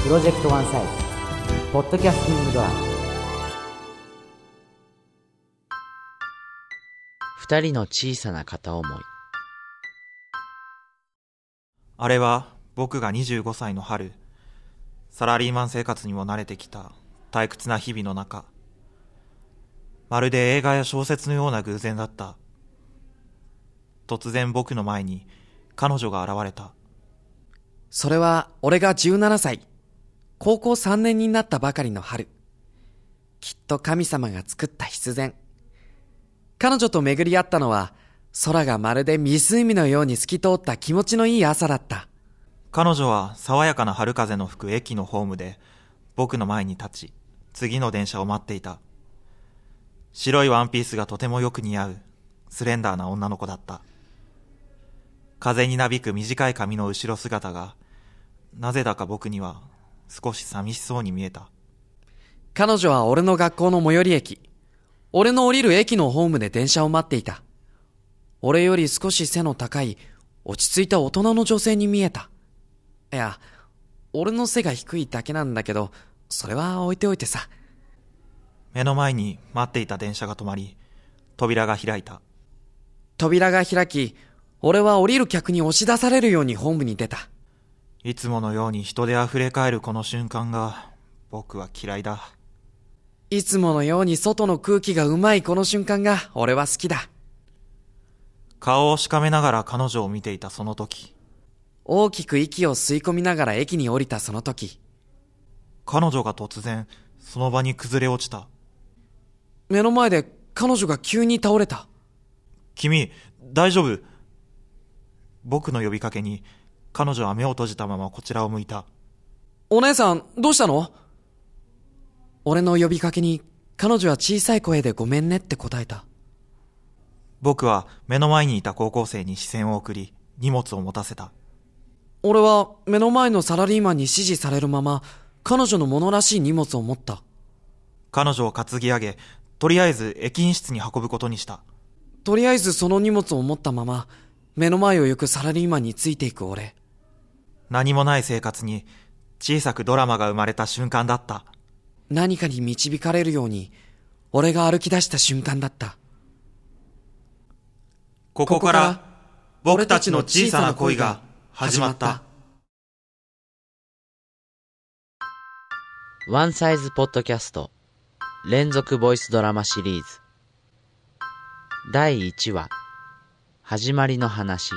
プロジェクトワンサイズポッドキャスティングドラマ。 二人の小さな片思い。 あれは僕が25歳の春、サラリーマン生活にも慣れてきた退屈な日々の中、まるで映画や小説のような偶然だった。突然僕の前に彼女が現れた。 それは俺が17歳、高校3年になったばかりの春。きっと神様が作った必然。彼女と巡り合ったのは、空がまるで湖のように透き通った気持ちのいい朝だった。 彼女は爽やかな春風の吹く駅のホームで僕の前に立ち、次の電車を待っていた。白いワンピースがとてもよく似合うスレンダーな女の子だった。風になびく短い髪の後ろ姿がなぜだか僕には少し寂しそうに見えた。 彼女は俺の学校の最寄り駅、俺の降りる駅のホームで電車を待っていた。俺より少し背の高い落ち着いた大人の女性に見えた。いや、俺の背が低いだけなんだけど、それは置いておいてさ。 目の前に待っていた電車が止まり、扉が開いた。 扉が開き、俺は降りる客に押し出されるようにホームに出た。 いつものように人であふれかえるこの瞬間が僕は嫌いだ。 いつものように外の空気がうまいこの瞬間が俺は好きだ。 顔をしかめながら彼女を見ていたその時、 大きく息を吸い込みながら駅に降りたその時、 彼女が突然その場に崩れ落ちた。 目の前で彼女が急に倒れた。 君、大丈夫？僕の呼びかけに彼女は目を閉じたままこちらを向いた。 お姉さん、どうしたの？俺の呼びかけに彼女は小さい声でごめんねって答えた。 僕は目の前にいた高校生に視線を送り、荷物を持たせた。 俺は目の前のサラリーマンに指示されるまま彼女のものらしい荷物を持った。 彼女を担ぎ上げ、とりあえず駅員室に運ぶことにした。 とりあえずその荷物を持ったまま目の前を行くサラリーマンについていく俺。 何もない生活に小さくドラマが生まれた瞬間だった。 何かに導かれるように俺が歩き出した瞬間だった。 ここから僕たちの小さな恋が始まった。 ワンサイズポッドキャスト連続ボイスドラマシリーズ第1話始まりの話。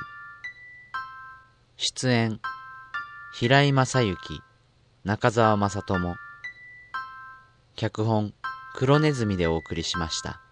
出演平井正幸、中澤正智。脚本黒ネズミでお送りしました。